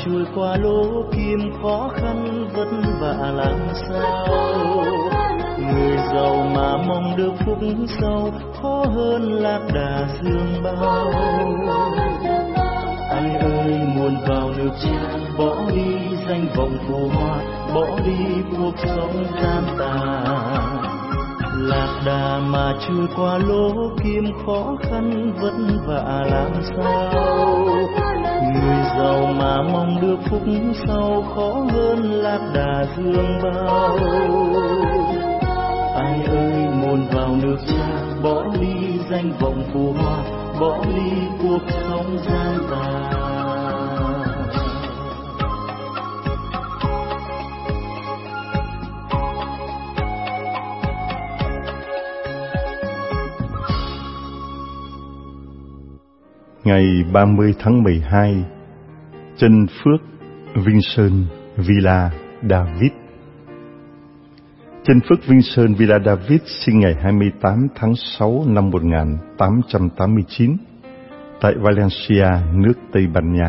trôi qua lỗ kim khó khăn vất vả làm sao. Người giàu mà mong được phúc sau khó hơn lạc đà dương bao. Ai ơi muốn vào nước Cha, bỏ đi danh vọng phù hoa, bỏ đi cuộc sống gian tà. Lạc đà mà trôi qua lỗ kim khó khăn vất vả làm sao. Người giàu mà mong được phúc sau khó hơn lạc đà dương bao. Ai ơi muốn vào nước Cha, bỏ đi danh vọng phù hoa, bỏ đi cuộc sống gian tà. Ngày 30 tháng 12, Chân Phước, Vinh Sơn, Villa David. Chân Phước Vinh Sơn Villa David sinh ngày 28 tháng 6 năm 1889 tại Valencia, nước Tây Ban Nha.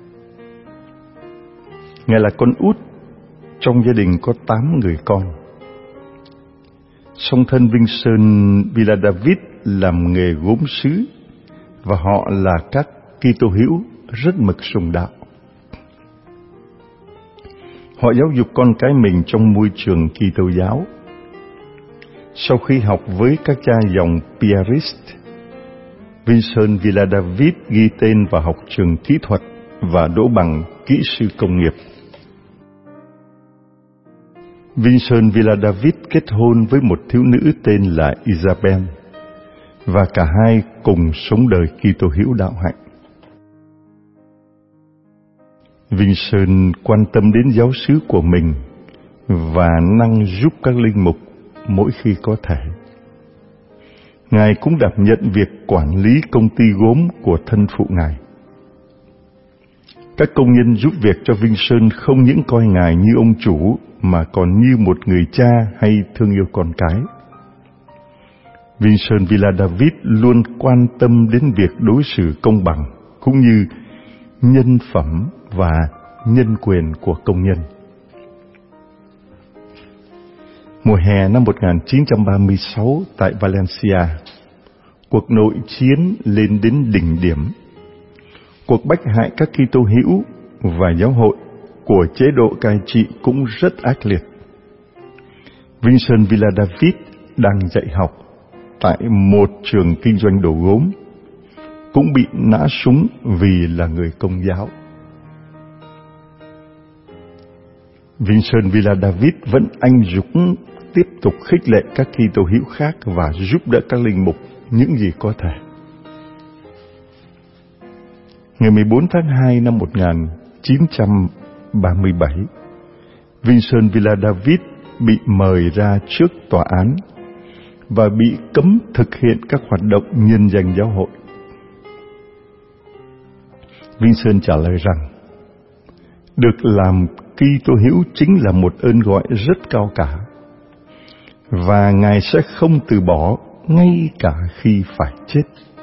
Ngài là con út trong gia đình có 8 người con. Song thân Vinh Sơn Villa David làm nghề gốm sứ và họ là các Kitô hữu rất mực sùng đạo. Họ giáo dục con cái mình trong môi trường Kitô giáo. Sau khi học với các cha dòng Piarist, Vinh Sơn Villa David ghi tên vào học trường kỹ thuật và đỗ bằng kỹ sư công nghiệp. Vinh Sơn Villa David kết hôn với một thiếu nữ tên là Isabel, và cả hai cùng sống đời Kitô hữu đạo hạnh. Vinh Sơn quan tâm đến giáo xứ của mình và năng giúp các linh mục mỗi khi có thể. Ngài cũng đảm nhận việc quản lý công ty gốm của thân phụ Ngài. Các công nhân giúp việc cho Vinh Sơn không những coi Ngài như ông chủ mà còn như một người cha hay thương yêu con cái. Vinh Sơn Villa David luôn quan tâm đến việc đối xử công bằng cũng như nhân phẩm và nhân quyền của công nhân. Mùa hè năm 1936 tại Valencia, cuộc nội chiến lên đến đỉnh điểm. Cuộc bách hại các Kitô hữu và giáo hội của chế độ cai trị cũng rất ác liệt. Vinh Sơn Villa David đang dạy học tại một trường kinh doanh đồ gốm, cũng bị nã súng vì là người Công giáo. Vinh Sơn Villa David vẫn anh dũng tiếp tục khích lệ các Kitô hữu khác và giúp đỡ các linh mục những gì có thể. Ngày 14 tháng 2 năm 1937, Vinh Sơn Villa David bị mời ra trước tòa án và bị cấm thực hiện các hoạt động nhân danh giáo hội. Vinh Sơn trả lời rằng, được làm Kitô hữu chính là một ơn gọi rất cao cả, và Ngài sẽ không từ bỏ ngay cả khi phải chết.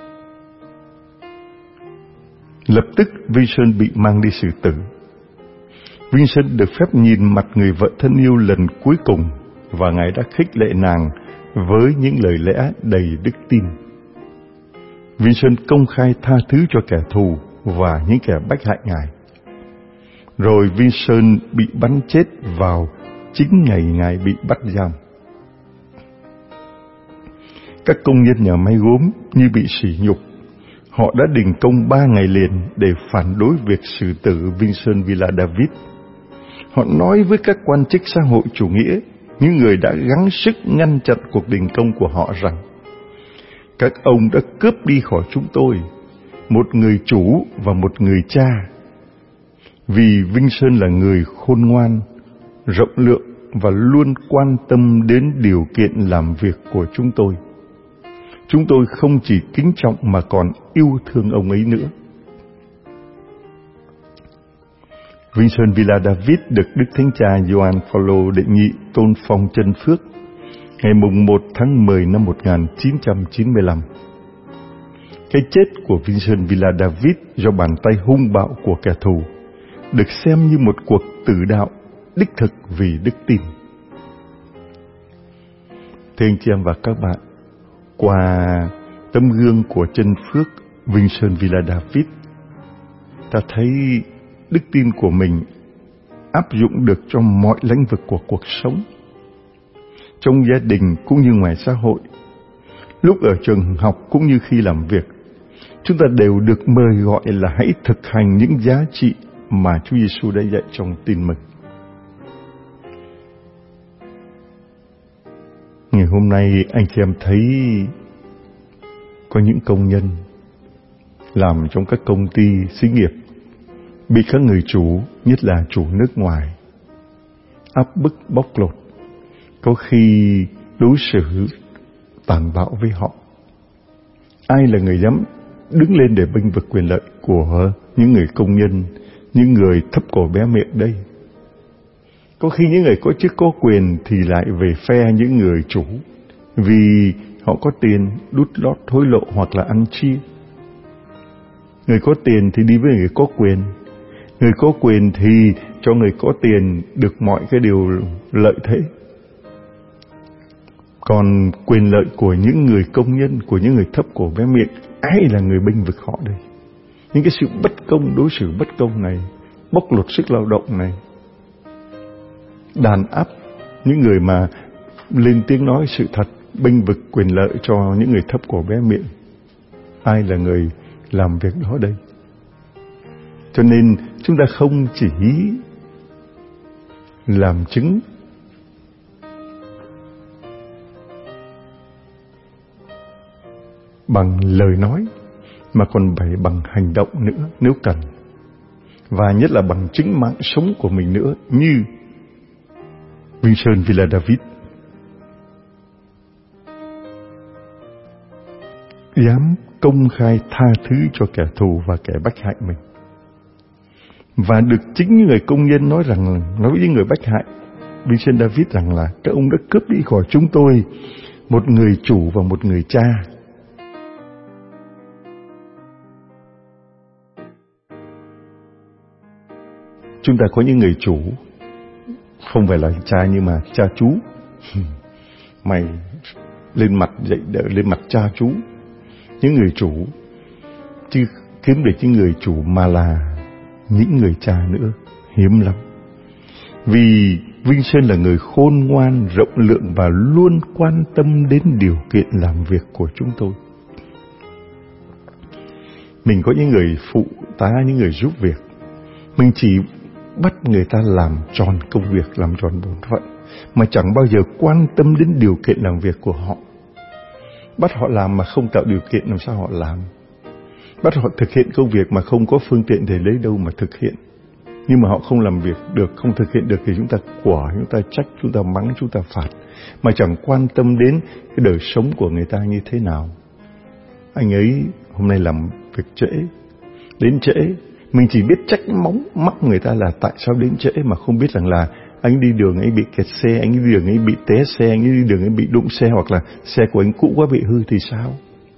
Lập tức Vinh Sơn bị mang đi xử tử. Vinh Sơn được phép nhìn mặt người vợ thân yêu lần cuối cùng, và Ngài đã khích lệ nàng với những lời lẽ đầy đức tin. Vinh Sơn công khai tha thứ cho kẻ thù và những kẻ bách hại Ngài. Rồi Vinh Sơn bị bắn chết vào chính ngày Ngài bị bắt giam. Các công nhân nhà may gốm như bị sỉ nhục. Họ đã đình công 3 ngày liền để phản đối việc xử tử Vinh Sơn Villa David. Họ nói với các quan chức xã hội chủ nghĩa, những người đã gắng sức ngăn chặn cuộc đình công của họ rằng: các ông đã cướp đi khỏi chúng tôi một người chủ và một người cha. Vì Vinh Sơn là người khôn ngoan, rộng lượng và luôn quan tâm đến điều kiện làm việc của chúng tôi. Chúng tôi không chỉ kính trọng mà còn yêu thương ông ấy nữa. Vinh Sơn Villa David được Đức Thánh Cha Gioan Phaolô đệ nhị tôn phong chân phước ngày mùng 1 tháng 10 năm 1995. Cái chết của Vinh Sơn Villa David do bàn tay hung bạo của kẻ thù được xem như một cuộc tử đạo đích thực vì đức tin. Thưa anh chị em và các bạn, qua tấm gương của chân phước Vinh Sơn Villa David, ta thấy đức tin của mình áp dụng được cho mọi lĩnh vực của cuộc sống, trong gia đình cũng như ngoài xã hội, lúc ở trường học cũng như khi làm việc. Chúng ta đều được mời gọi là hãy thực hành những giá trị mà Chúa Giêsu đã dạy trong Tin Mừng. Ngày hôm nay anh chị em thấy có những công nhân làm trong các công ty xí nghiệp bị các người chủ, nhất là chủ nước ngoài, áp bức bóc lột, có khi đối xử tàn bạo với họ. Ai là người dám đứng lên để bênh vực quyền lợi của những người công nhân, những người thấp cổ bé miệng đây? Có khi những người có chức có quyền thì lại về phe những người chủ, vì họ có tiền đút lót hối lộ hoặc là ăn chia. Người có tiền thì đi với người có quyền, người có quyền thì cho người có tiền được mọi cái điều lợi thế. Còn quyền lợi của những người công nhân, của những người thấp cổ bé miệng, ai là người bênh vực họ đây? Những cái sự bất công, đối xử bất công này, bóc lột sức lao động này, đàn áp những người mà lên tiếng nói sự thật, bênh vực quyền lợi cho những người thấp cổ bé miệng, ai là người làm việc đó đây? Cho nên chúng ta không chỉ làm chứng bằng lời nói, mà còn phải bằng hành động nữa nếu cần, và nhất là bằng chính mạng sống của mình nữa, như Vinh Sơn Villa David. Dám công khai tha thứ cho kẻ thù và kẻ bách hại mình. Và được chính những người công nhân nói với người bách hại Vinh Sơn David rằng là các ông đã cướp đi khỏi chúng tôi một người chủ và một người cha. Chúng ta có những người chủ, không phải là cha nhưng mà cha chú. Mày lên mặt dậy đỡ, lên mặt cha chú. Những người chủ, chứ kiếm được những người chủ mà là những người cha nữa, hiếm lắm. Vì Vinh Sơn là người khôn ngoan, rộng lượng và luôn quan tâm đến điều kiện làm việc của chúng tôi. Mình có những người phụ tá, những người giúp việc, mình chỉ bắt người ta làm tròn công việc, làm tròn bổn phận, mà chẳng bao giờ quan tâm đến điều kiện làm việc của họ. Bắt họ làm mà không tạo điều kiện làm sao họ làm. Bắt họ thực hiện công việc mà không có phương tiện để lấy đâu mà thực hiện. Nhưng mà họ không làm việc được, không thực hiện được thì chúng ta quả, chúng ta trách, chúng ta mắng, chúng ta phạt, mà chẳng quan tâm đến cái đời sống của người ta như thế nào. Anh ấy hôm nay làm việc trễ, đến trễ, mình chỉ biết trách móc người ta là tại sao đến trễ, mà không biết rằng là anh đi đường ấy bị kẹt xe, anh đi đường ấy bị té xe, anh đi đường ấy bị đụng xe, hoặc là xe của anh cũ quá bị hư thì sao?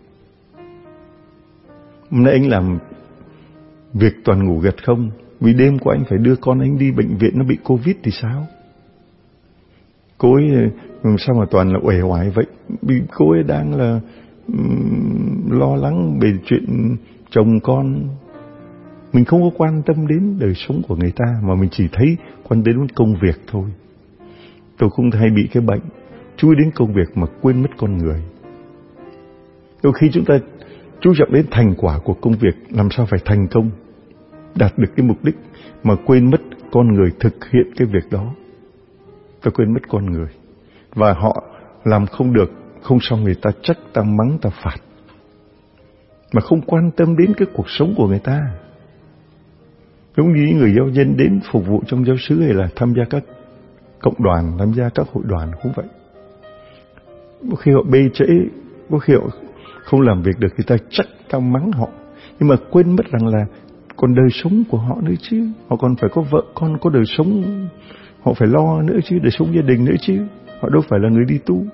Hôm nay anh làm việc toàn ngủ gật không, vì đêm của anh phải đưa con anh đi bệnh viện, nó bị Covid thì sao? Cô ấy sao mà toàn là uể oải vậy? Vì cô ấy đang là lo lắng về chuyện chồng con. Mình không có quan tâm đến đời sống của người ta, mà mình chỉ thấy quan tâm đến công việc thôi. Tôi không hay bị cái bệnh chú ý đến công việc mà quên mất con người. Đôi khi chúng ta chú trọng đến thành quả của công việc, làm sao phải thành công, đạt được cái mục đích, mà quên mất con người thực hiện cái việc đó. Ta quên mất con người. Và họ làm không được, không xong người ta trách, ta mắng, ta phạt, mà không quan tâm đến cái cuộc sống của người ta. Giống như những người giáo dân đến phục vụ trong giáo xứ hay là tham gia các cộng đoàn, tham gia các hội đoàn cũng vậy. Có khi họ bê trễ, có khi họ không làm việc được thì ta trách, ta mắng họ, nhưng mà quên mất rằng là còn đời sống của họ nữa chứ. Họ còn phải có vợ con, có đời sống họ phải lo nữa chứ, đời sống gia đình nữa chứ. Họ đâu phải là người đi tu.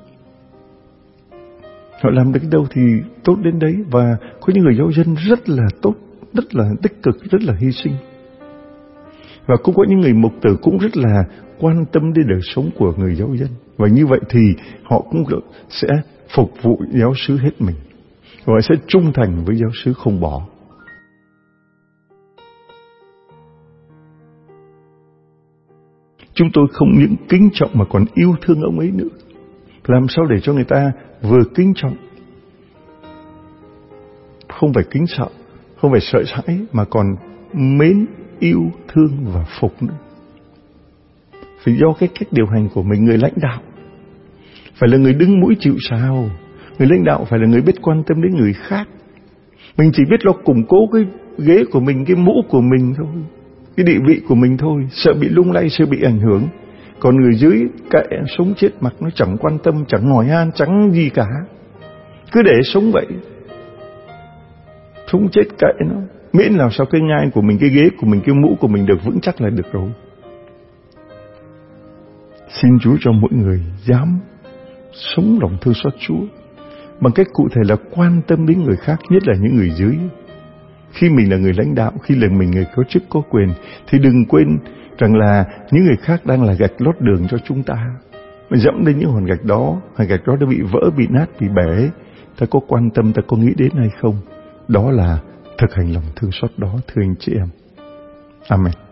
Họ làm được đâu thì tốt đến đấy. Và có những người giáo dân rất là tốt, rất là tích cực, rất là hy sinh. Và cũng có những người mục tử cũng rất là quan tâm đến đời sống của người giáo dân. Và như vậy thì họ cũng sẽ phục vụ giáo xứ hết mình. Họ sẽ trung thành với giáo xứ không bỏ. Chúng tôi không những kính trọng mà còn yêu thương ông ấy nữa. Làm sao để cho người ta vừa kính trọng, không phải kính sợ, không phải sợ hãi, mà còn mến, yêu thương và phục nữa. Phải do cái cách điều hành của mình. Người lãnh đạo phải là người đứng mũi chịu sào. Người lãnh đạo phải là người biết quan tâm đến người khác. Mình chỉ biết lo củng cố cái ghế của mình, cái mũ của mình thôi, cái địa vị của mình thôi, sợ bị lung lay, sợ bị ảnh hưởng. Còn người dưới kệ sống chết mặc, nó chẳng quan tâm, chẳng hỏi han, chẳng gì cả. Cứ để sống vậy, sống chết kệ nó. Miễn làm sao cái ngai của mình, cái ghế của mình, cái mũ của mình được vững chắc là được rồi. Xin Chúa cho mỗi người dám sống lòng thương xót Chúa bằng cách cụ thể là quan tâm đến người khác, nhất là những người dưới. Khi mình là người lãnh đạo, khi là mình người có chức có quyền, thì đừng quên rằng là những người khác đang là gạch lót đường cho chúng ta. Mình dẫm lên những hòn gạch đó đã bị vỡ, bị nát, bị bể, ta có quan tâm, ta có nghĩ đến hay không? Đó là thực hành lòng thương xót đó, thưa anh chị em. Amen.